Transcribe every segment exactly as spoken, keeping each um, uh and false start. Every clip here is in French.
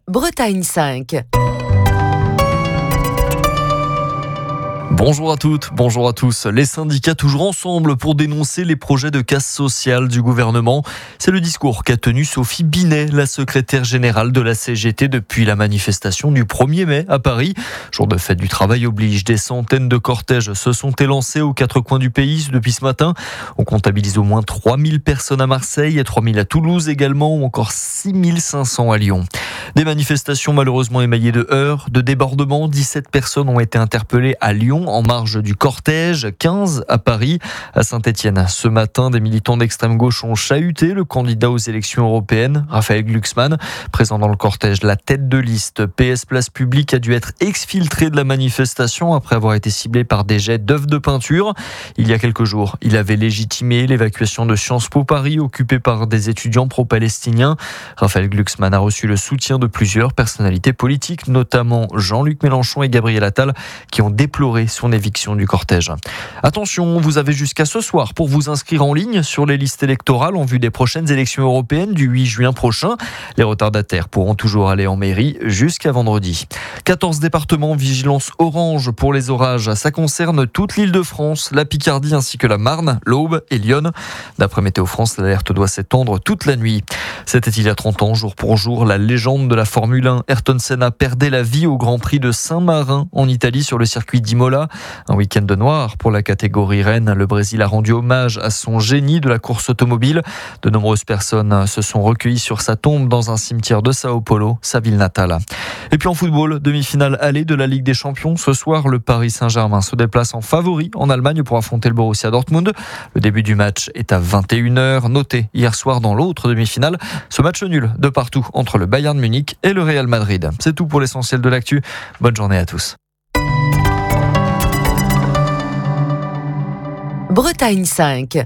Bretagne cinq. Bonjour à toutes, bonjour à tous. Les syndicats toujours ensemble pour dénoncer les projets de casse sociale du gouvernement. C'est le discours qu'a tenu Sophie Binet, la secrétaire générale de la C G T depuis la manifestation du premier mai à Paris. Jour de fête du travail oblige, des centaines de cortèges se sont élancés aux quatre coins du pays depuis ce matin. On comptabilise au moins trois mille personnes à Marseille et trois mille à Toulouse également, ou encore six mille cinq cents à Lyon. Des manifestations malheureusement émaillées de heurts, de débordements. dix-sept personnes ont été interpellées à Lyon en marge du cortège, quinze à Paris. À Saint-Etienne, ce matin, des militants d'extrême gauche ont chahuté le candidat aux élections européennes, Raphaël Glucksmann. Présent dans le cortège, la tête de liste P S Place Publique a dû être exfiltré de la manifestation après avoir été ciblé par des jets d'œufs de peinture. Il y a quelques jours, il avait légitimé l'évacuation de Sciences Po Paris occupée par des étudiants pro-palestiniens. Raphaël Glucksmann a reçu le soutien de plusieurs personnalités politiques, notamment Jean-Luc Mélenchon et Gabriel Attal, qui ont déploré son éviction du cortège. Attention, vous avez jusqu'à ce soir pour vous inscrire en ligne sur les listes électorales en vue des prochaines élections européennes du huit juin prochain. Les retardataires pourront toujours aller en mairie jusqu'à vendredi. quatorze départements vigilance orange pour les orages. Ça concerne toute l'Île-de-France, la Picardie ainsi que la Marne, l'Aube et Lyon. D'après Météo France, l'alerte doit s'étendre toute la nuit. C'était il y a trente ans, jour pour jour, la légende de la Formule un, Ayrton Senna, perdait la vie au Grand Prix de Saint-Marin en Italie sur le circuit d'Imola. Un week-end de noir pour la catégorie reine. Le Brésil a rendu hommage à son génie de la course automobile. De nombreuses personnes se sont recueillies sur sa tombe dans un cimetière de Sao Paulo, sa ville natale. Et puis en football, demi-finale allée de la Ligue des Champions. Ce soir, le Paris Saint-Germain se déplace en favori en Allemagne pour affronter le Borussia Dortmund. Le début du match est à vingt et une heures. Notez hier soir dans l'autre demi-finale, ce match nul de partout entre le Bayern Munich et le Real Madrid. C'est tout pour l'essentiel de l'actu. Bonne journée à tous. Bretagne cinq.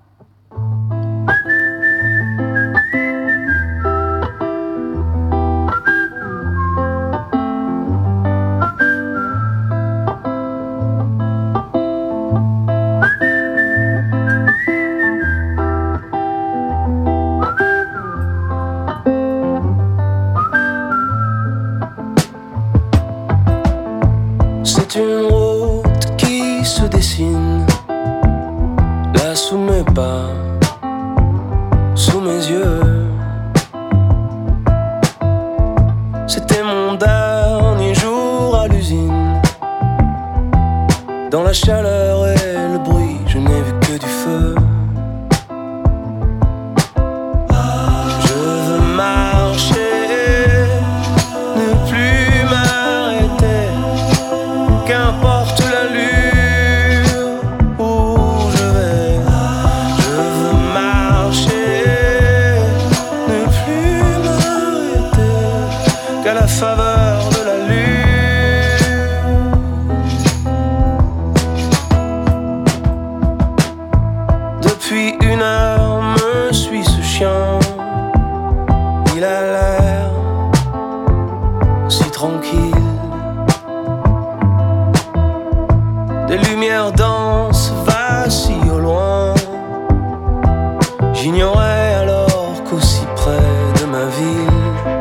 C'est une route qui se dessine là sous mes pas, sous mes yeux. C'était mon dernier jour à l'usine. Dans la chaleur et le bruit, je n'ai vu que du feu. Je veux marcher, ne plus m'arrêter. Qu'importe l'allure où je vais, je veux marcher, ne plus m'arrêter qu'à la faveur de la lune. Depuis une heure me suit ce chien, il a l'air si tranquille. Des lumières dansent, vacillent au loin. J'ignorais alors qu'aussi près de ma ville,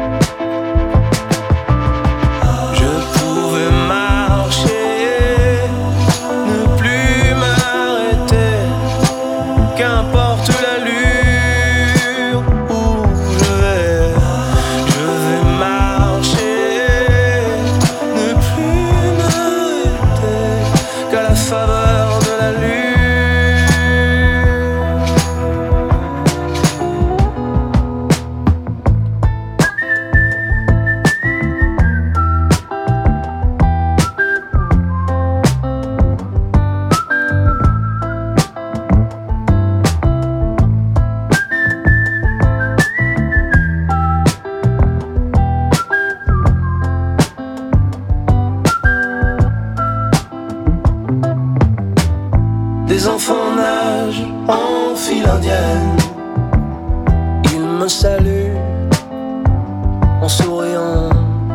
je pouvais marcher, ne plus m'arrêter. Qu'importe l'allure où je vais, je vais marcher, ne plus m'arrêter qu'à la faveur de la lune. Des enfants nagent en file indienne. Ils me saluent en souriant.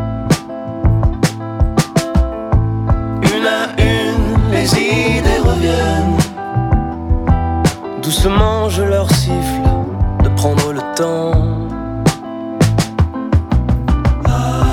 Une à une, les idées reviennent. Doucement, je leur siffle de prendre le temps.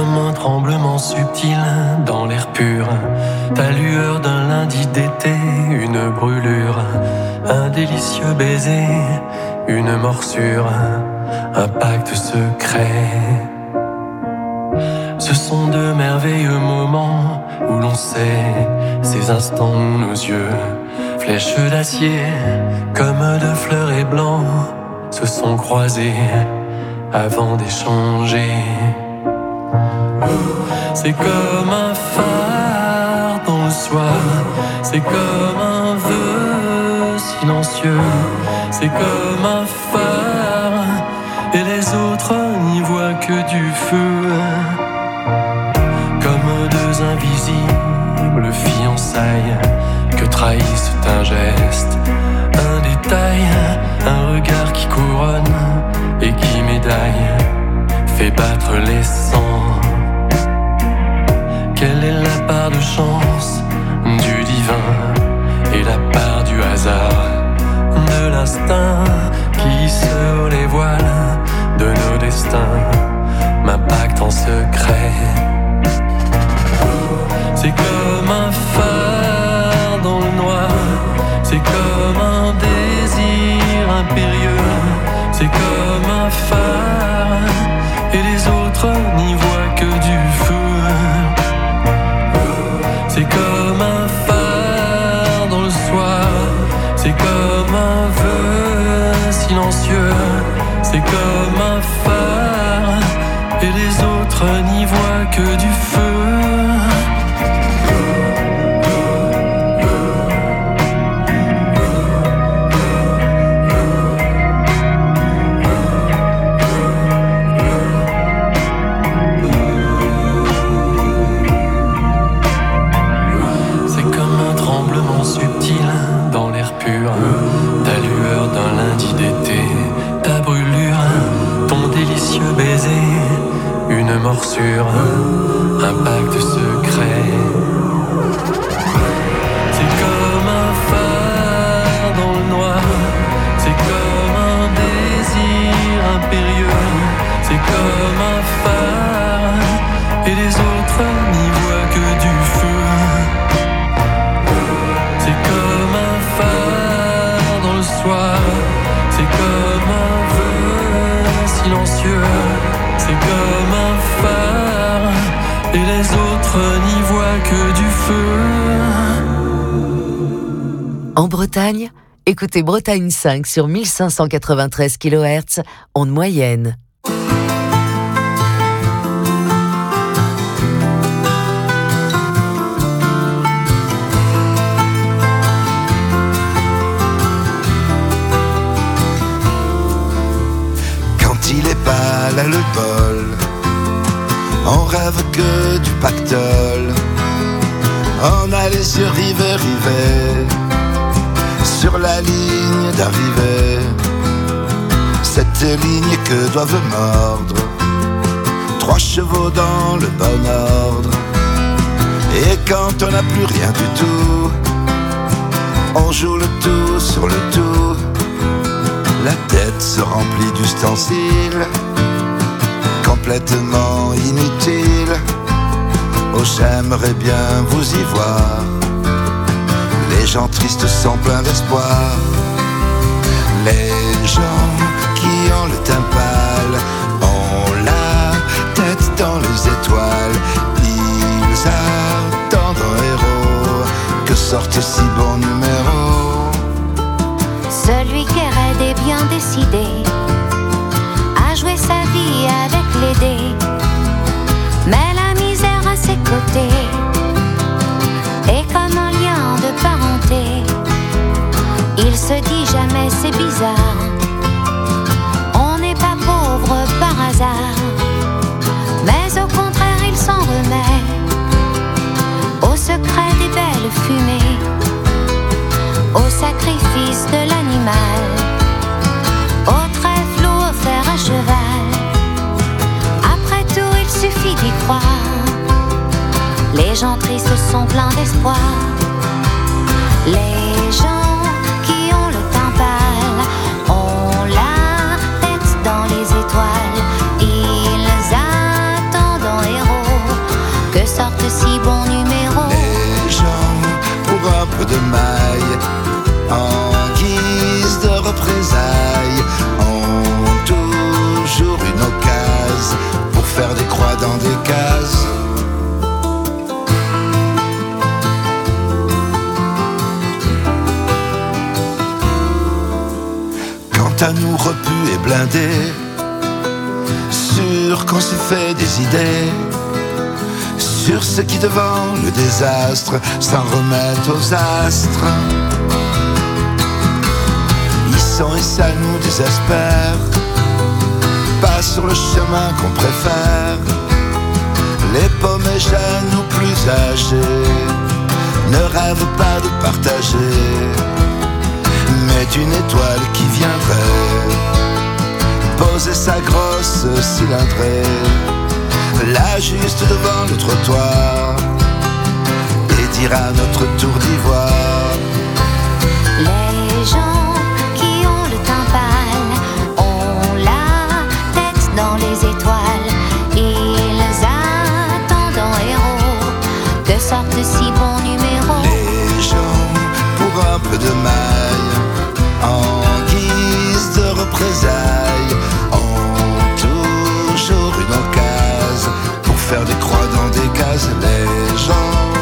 comme un tremblement subtil dans l'air pur. Ta lueur d'un lundi d'été, une brûlure, un délicieux baiser, une morsure, un pacte secret. Ce sont de merveilleux moments où l'on sait ces instants où nos yeux, flèches d'acier, comme de fleurets blancs, se sont croisés avant d'échanger. C'est comme un phare dans le soir, c'est comme un vœu silencieux, c'est comme un phare, et les autres n'y voient que du feu. Comme deux invisibles fiançailles que trahissent un geste, un détail, un regard qui couronne et qui médaille, fait battre les sangs. Quelle est la part de chance du divin et la part du hasard, de l'instinct qui hisse les voiles de nos destins, m'impacte en secret. C'est comme un phare dans le noir, c'est comme un désir impérieux, c'est comme un phare, et les autres n'y voient que du feu. C'est comme un phare dans le soir, c'est comme un vœu silencieux, c'est comme un phare, et les autres n'y voient que du feu. Morsure, un pacte secret. C'est comme un phare dans le noir, c'est comme un désir impérieux, c'est comme un phare, et les autres n'y voient que du feu. C'est comme un phare dans le soir, c'est comme un vœu silencieux, c'est comme un phare, et les autres n'y voient que du feu. En Bretagne, écoutez Bretagne cinq sur mille cinq cent quatre-vingt-treize kilohertz, onde moyenne. Quand il est pâle à le bol, on rêve que du pactole. On a les yeux rivés, rivés sur la ligne d'arrivée. Cette ligne que doivent mordre trois chevaux dans le bon ordre. Et quand on n'a plus rien du tout, on joue le tout sur le tout. La tête se remplit d'ustensiles complètement inutile. Oh, j'aimerais bien vous y voir. Les gens tristes sont pleins d'espoir. Les gens qui ont le teint pâle ont la tête dans les étoiles. Ils attendent un héros que sorte si bon numéro. Celui qui est raide et bien décidé à jouer sa vie avec les dés, mais la misère à ses côtés est comme un lien de parenté. Il se dit jamais c'est bizarre, on n'est pas pauvre par hasard, mais au contraire il s'en remet au secret des belles fumées, au sacrifice de l'animal, au trèfle offert à cheval. Après tout, il suffit d'y croire. Les gens tristes sont pleins d'espoir. Les gens qui ont le teint pâle ont la tête dans les étoiles. Ils attendent un héros tout à nous repu et blindé, sûr qu'on se fait des idées sur ce qui devant le désastre s'en remettent aux astres. Ils sont et ça nous désespère, pas sur le chemin qu'on préfère. Les paumés jeunes ou plus âgés ne rêvent pas de partager, mais d'une étoile qui viendrait poser sa grosse cylindrée là juste devant le trottoir et dire à notre tour d'ivoire: les gens qui ont le teint pâle ont la tête dans les étoiles. Ils attendent en héros de sortent si bons numéros. Les gens pour un peu de maille en guise de représailles ont toujours une occasion pour faire des croix dans des cases. Les gens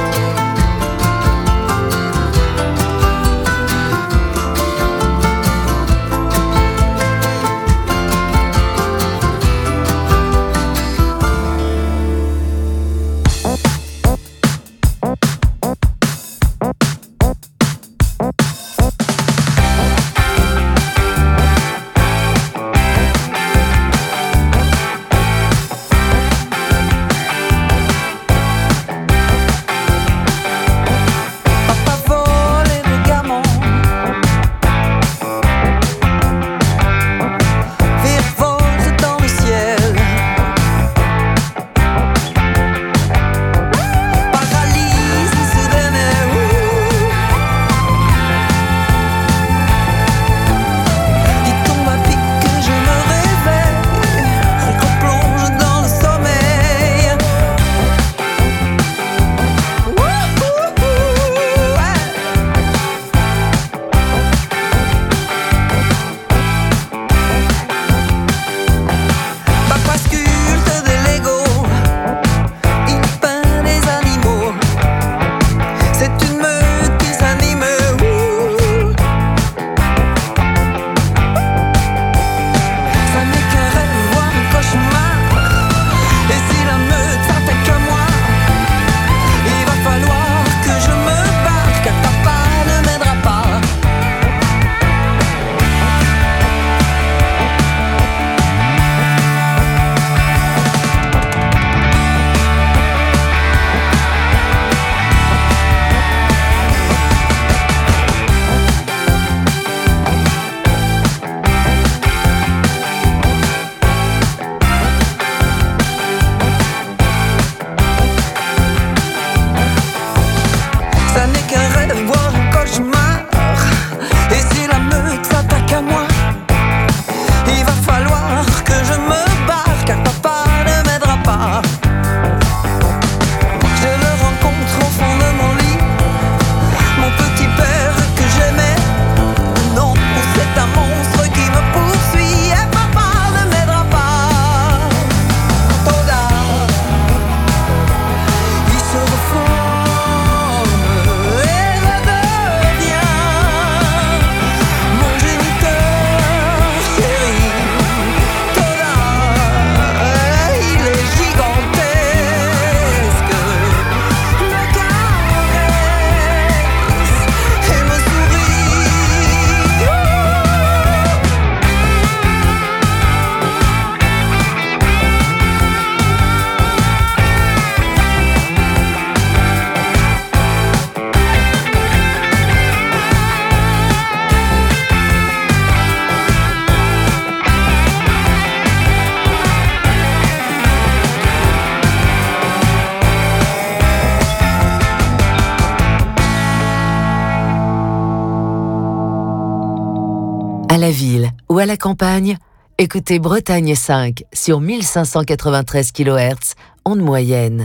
À la ville ou à la campagne, écoutez Bretagne cinq sur mille cinq cent quatre-vingt-treize kilohertz, onde moyenne.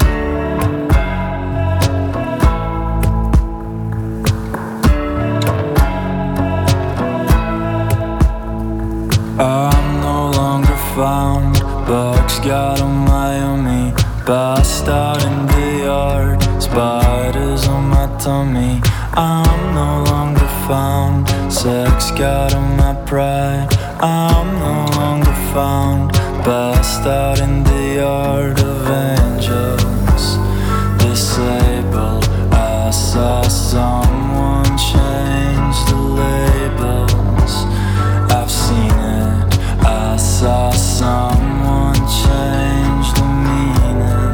I'm no longer found, bugs got on Miami, passed out in the yard, spiders on my tummy. I'm no longer found. found. Sex got on my pride. I'm no longer found. Best out in the art of angels. Disabled. I saw someone change the labels. I've seen it. I saw someone change the meaning.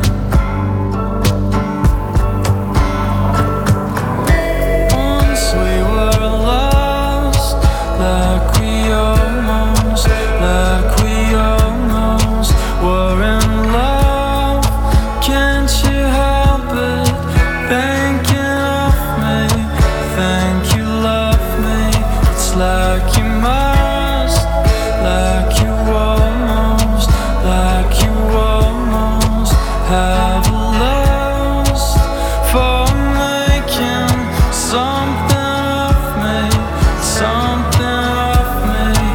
Once we were lost, like we almost, like we almost were in love. Can't you help it? Thinking of me, think you love me. It's like you must, like you almost, like you almost have lost for making something of me, something of me.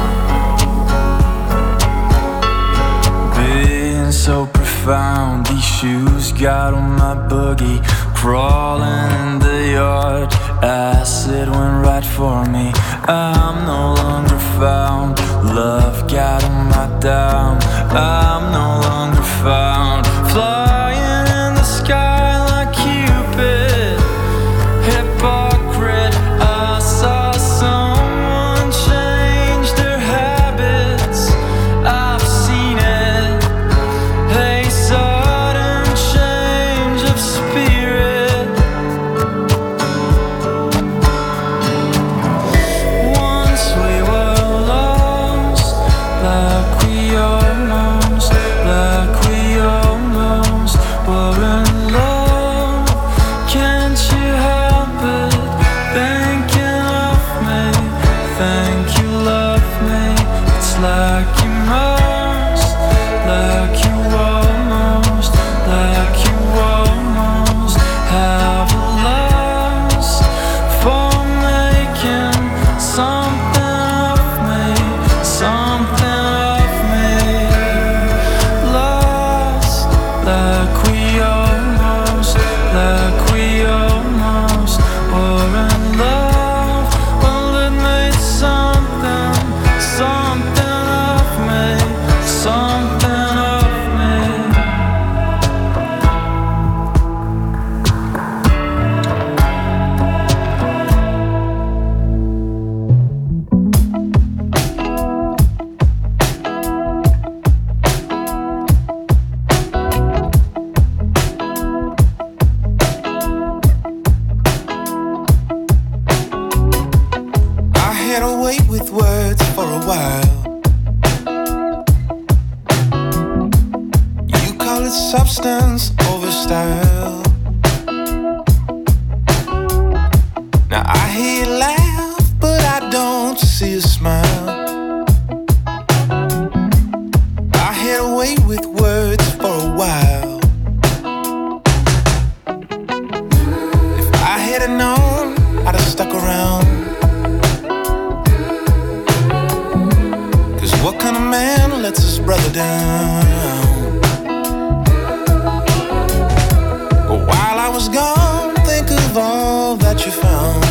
Being so profound, these shoes got on my boogie. Crawling in the yard, acid went right for me. I'm no longer found. Love got on my down. I'm no longer found. Flying in the sky like Cupid, hypocrite. I saw someone change their habits. I've seen it. A sudden change of spirit. Once we were lost, like we almost, like we almost were in love. Can't you help it? Thinking of me, think you love me. It's like you must, like you almost, like you almost have lost for making something of me, something of me. Lost, like we almost, like we almost were in love. Well, it made something, something of me, something of me. I had to wait with words for a while. You call it substance over style. Now I hear you laugh, but I don't see a smile. I had to wait with words for a while. If I had known, I'd have stuck around. Cause what kind of man lets his brother down? But while I was gone, think of all that you found.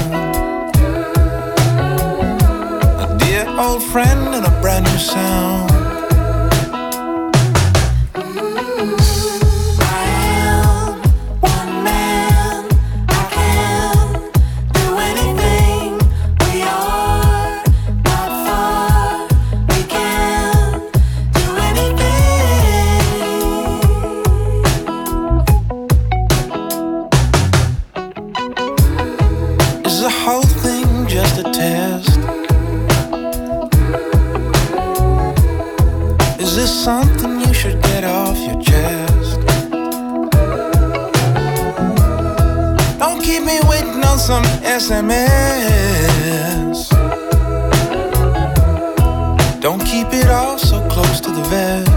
A dear old friend and a brand new sound. Is the whole thing just a test? Is this something you should get off your chest? Don't keep me waiting on some S M S. Don't keep it all so close to the vest.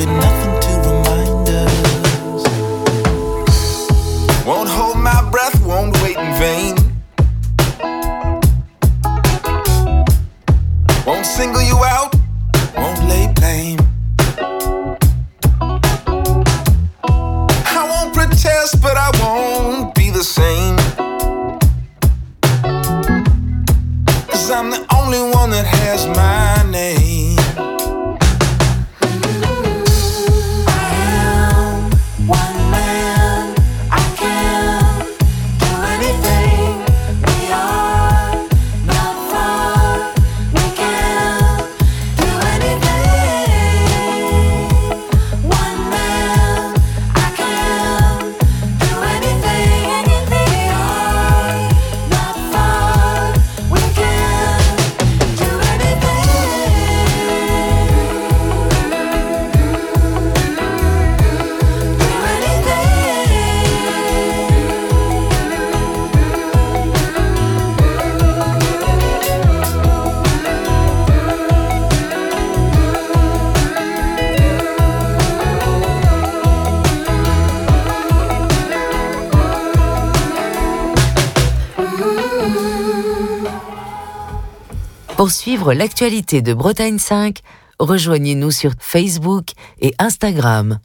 nothing to remind us. Won't hold my breath, won't wait in vain. Won't single you out, won't lay blame. I won't protest, but I won't be the same. 'Cause I'm the only one that has my name. Pour suivre l'actualité de Bretagne cinq, rejoignez-nous sur Facebook et Instagram.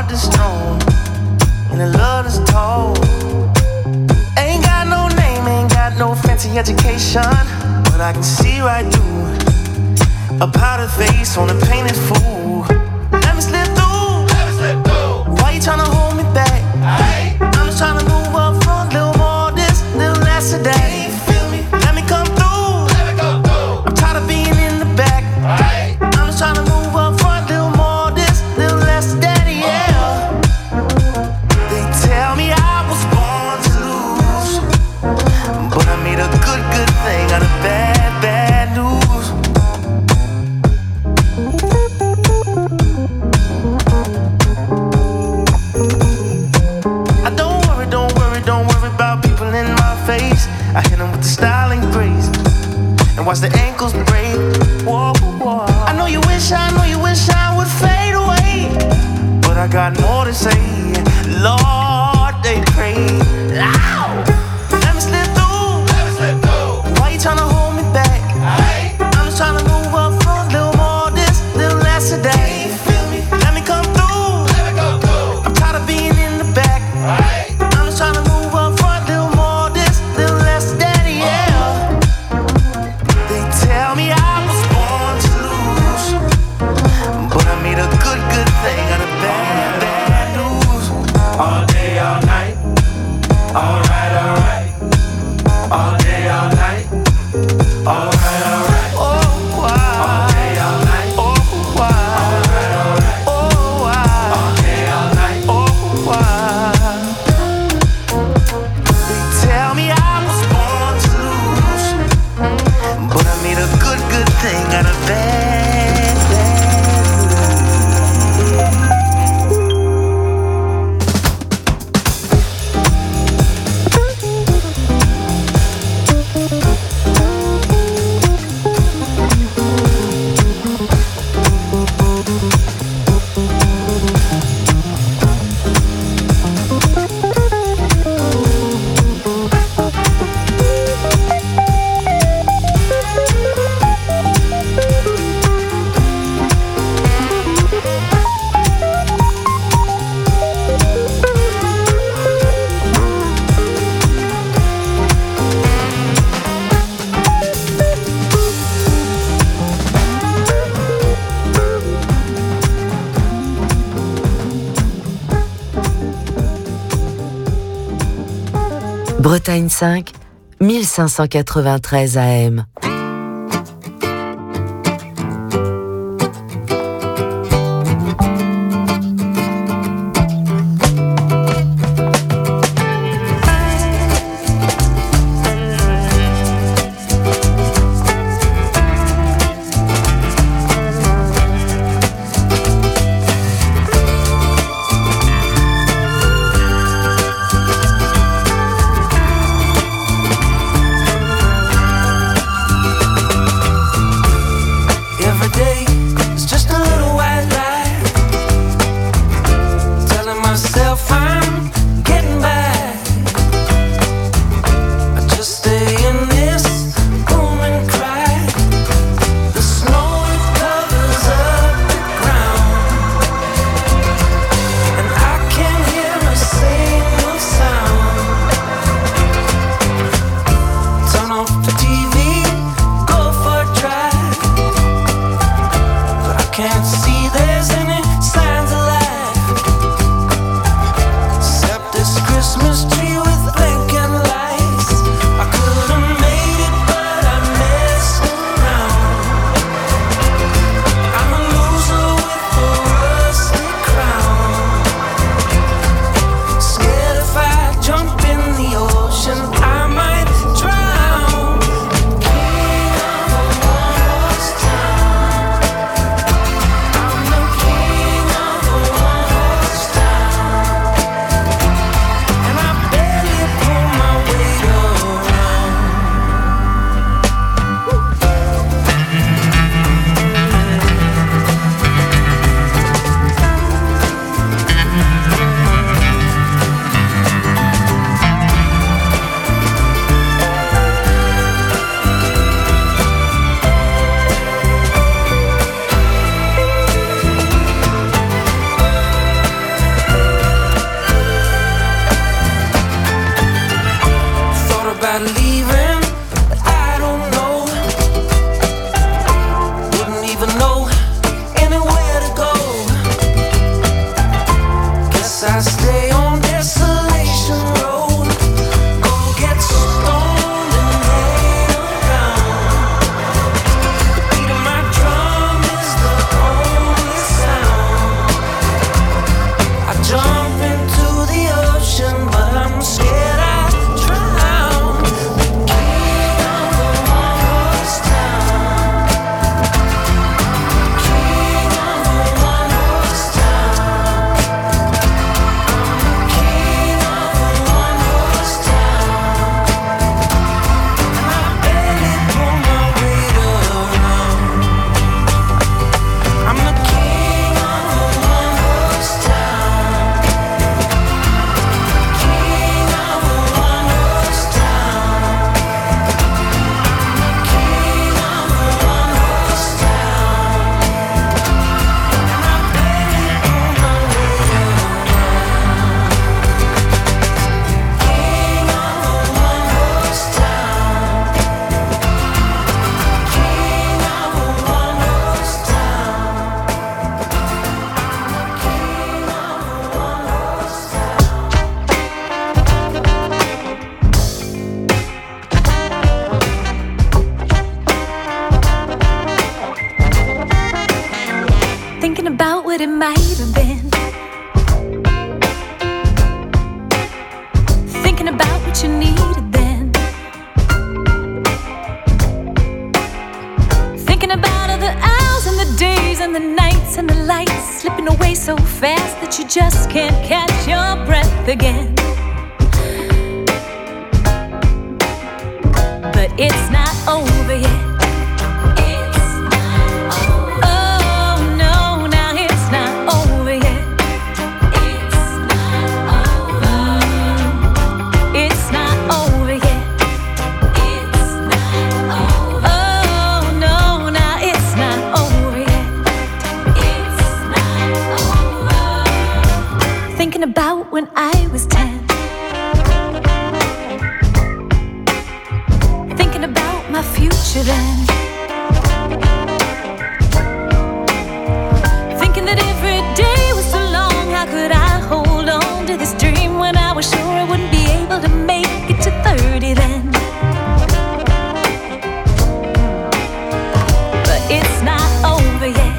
heart that's strong and a love that's tall. Ain't got no name, ain't got no fancy education, but I can see right through a powdered face on a painted fool. Let me slip through. Let me slip through. Why you tryna hold me back? Aye. I'm just tryna move up front, little more this, little less of that. Can you feel me? Let me come through. Let me come through. I'm tired of being in the back. Aye. I'm just tryna move up front, little more this, little less of that, yeah. They tell me I was born to lose, but I made a good, good thing out of bad, bad news. I don't worry, don't worry, don't worry about people in my face. I hit them with the style and grace, and watch the ankles break. Whoa, whoa. I know you wish, I know you wish I would fade away, but I got more to say. Lord, they pray. Ow! Let me slip through. Let me slip through. Why you tryna hold me back? Aye. I'm just tryna move up front, little more this, little less of that. Can you feel me? Let me come through. Let me come through. I'm tired of being in the back. Aye. I'm just tryna move up front, little more this, little less of that, yeah. They tell me I was born to lose, but I made a good, good thing out of bad, bad news. All day, all night. Alright, alright. All day, all night. Alright, alright. Oh, wow. All day, all night. Oh, wow. Alright, alright. Oh, wow. All day, all night. Oh, wow. They tell me I was born to lose, but I made a good, good thing out of bad, Bretagne cinq, mille cinq cent quatre-vingt-treize A M. can't see there's any signs of life. away so fast that you just can't catch your breath again. But it's not over yet. About when I was ten, thinking about my future then, thinking that every day was so long. How could I hold on to this dream when I was sure I wouldn't be able to make it to thirty then? But it's not over yet.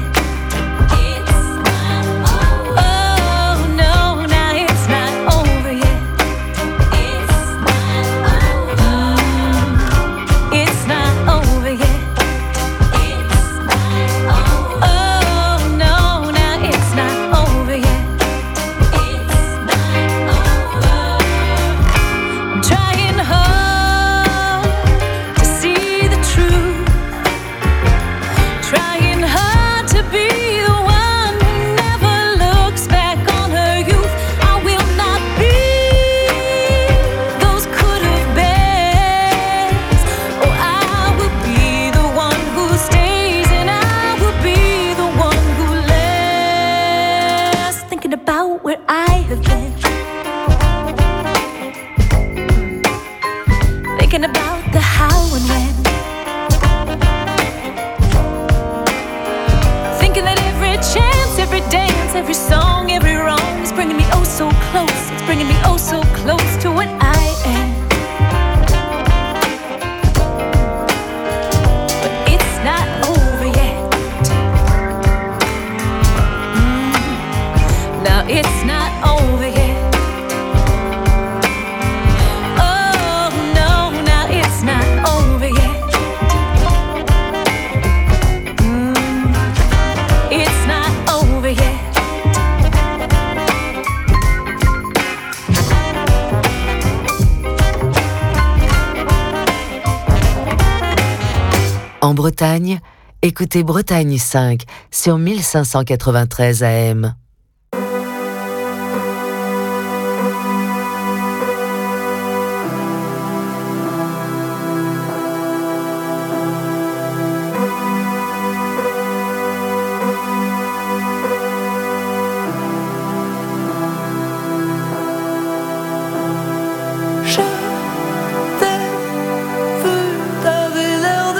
En Bretagne, écoutez Bretagne cinq sur mille cinq cent quatre-vingt-treize A M.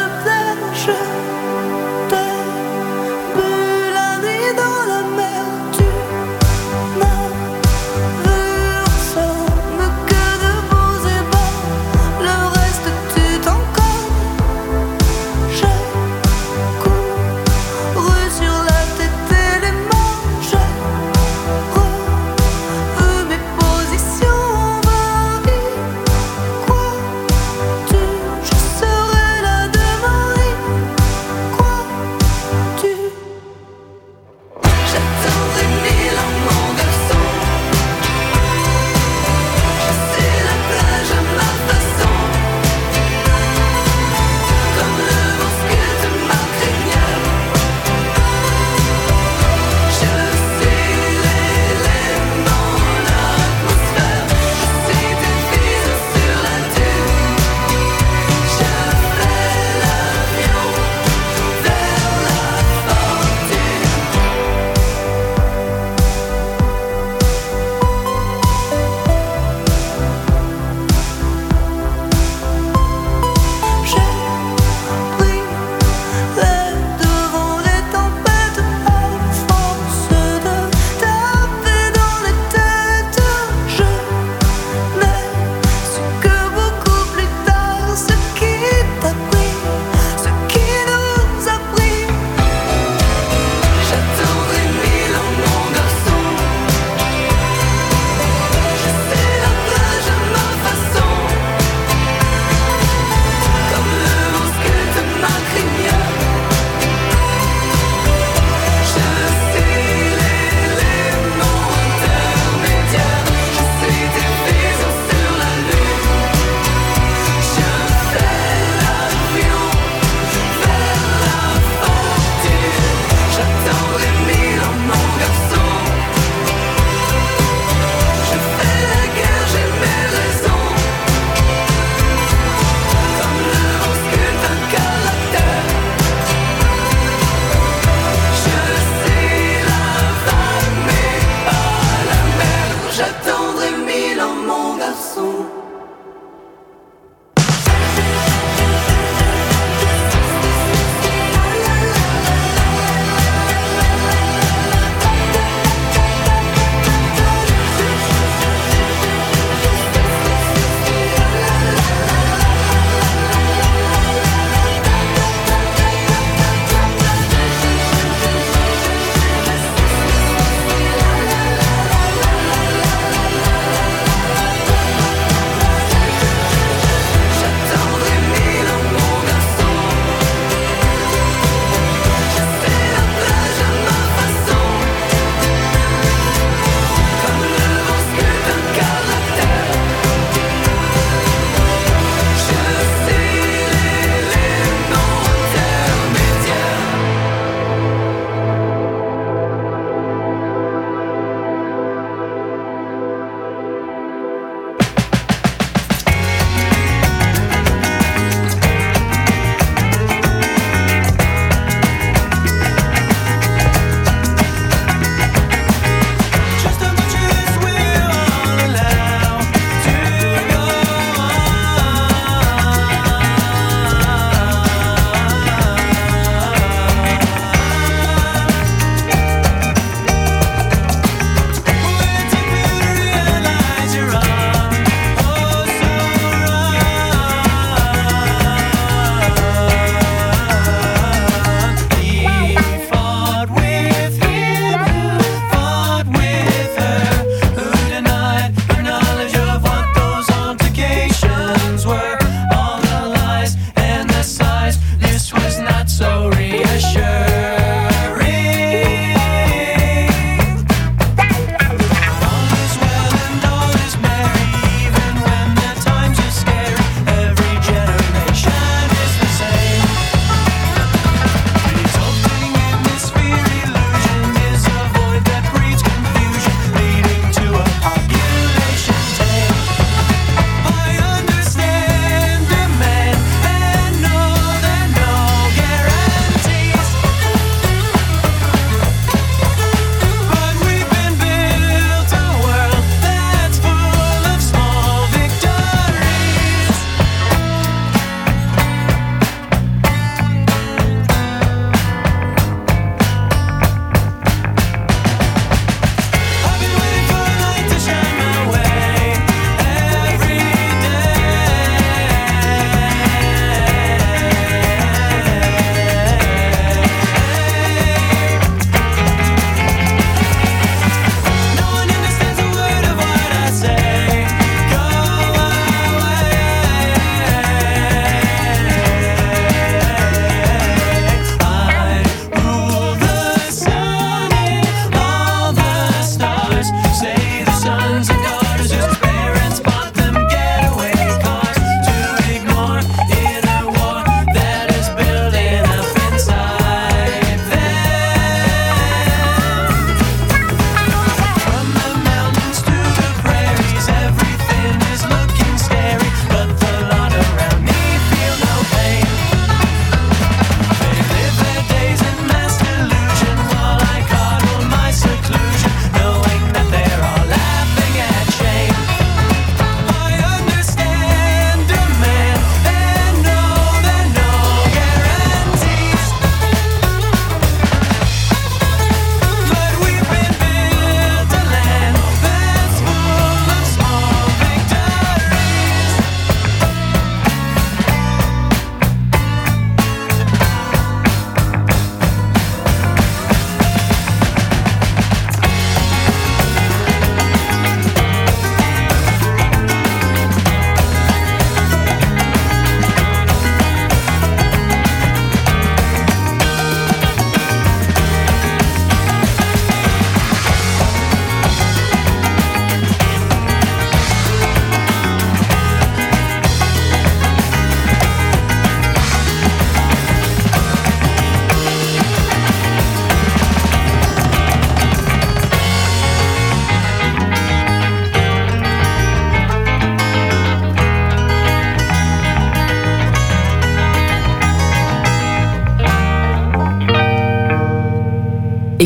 Je t'ai bu la nuit dans la mer.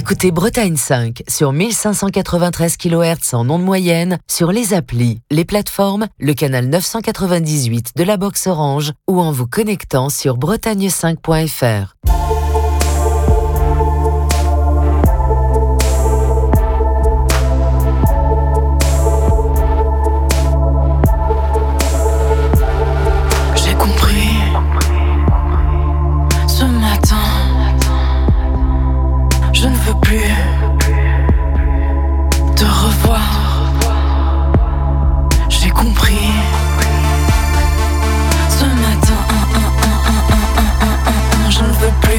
Écoutez Bretagne cinq sur mille cinq cent quatre-vingt-treize kilohertz en ondes moyennes, sur les applis, les plateformes, le canal neuf cent quatre-vingt-dix-huit de la box Orange ou en vous connectant sur bretagne cinq point f r. J'ai compris ce matin. Je ne veux plus te revoir. J'ai compris ce matin. Je ne veux plus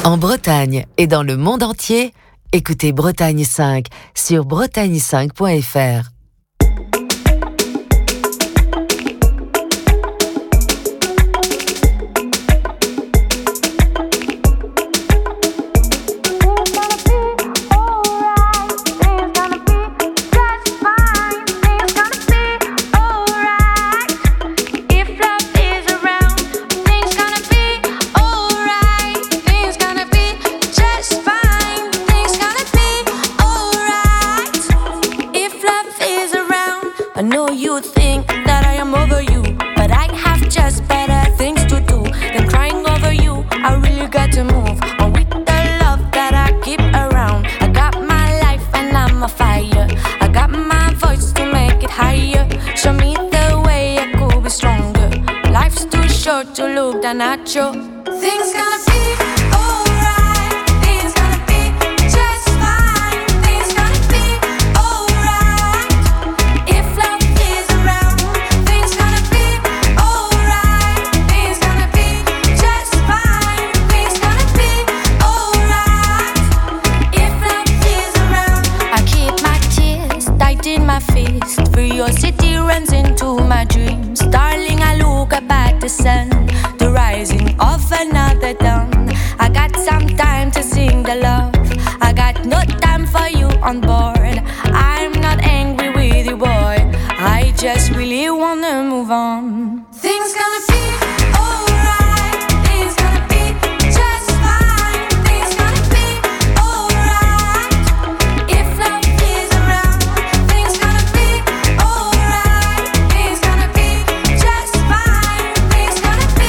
En Bretagne et dans le monde entier, écoutez Bretagne cinq sur bretagne cinq point f r. Nacho. Things gonna be alright. Things gonna be just fine. Things gonna be alright. If love is around, things gonna be alright. Things gonna be just fine. Things gonna be alright. If love is around, I keep my tears tight in my fist. Curiosity runs into my dreams. Darling, I look up at the sun, rising of another dawn. I got some time to sing the love. I got no time for you on board. I'm not angry with you, boy. I just really wanna move on. Things gonna be alright. Things gonna be just fine. Things gonna be alright. If love is around, things gonna be alright. Things gonna be just fine. Things gonna be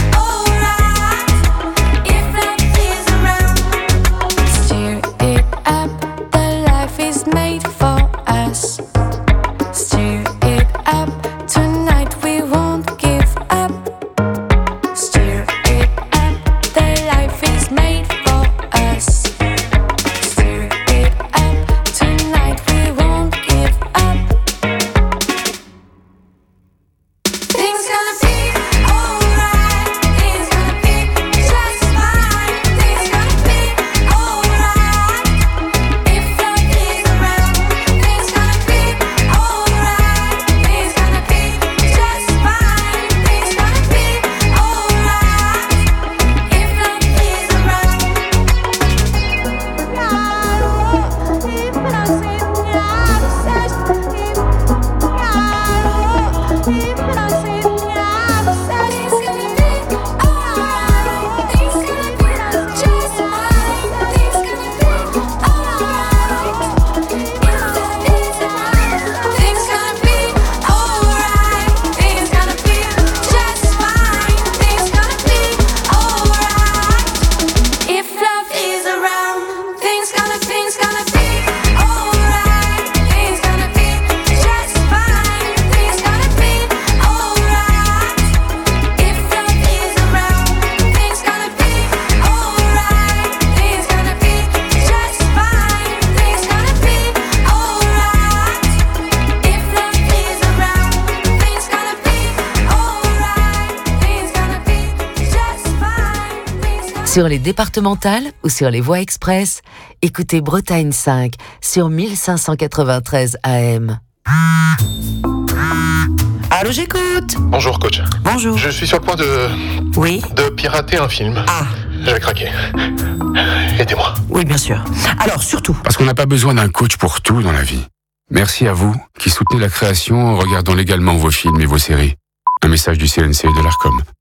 Sur les départementales ou sur les voies express, écoutez Bretagne cinq sur mille cinq cent quatre-vingt-treize A M. Allô, j'écoute. Bonjour coach. Bonjour. Je suis sur le point de... Oui. De pirater un film. Ah. J'ai craqué. Aidez-moi. Oui, bien sûr. Alors, surtout... Parce qu'on n'a pas besoin d'un coach pour tout dans la vie. Merci à vous qui soutenez la création en regardant légalement vos films et vos séries. Un message du C N C et de l'Arcom.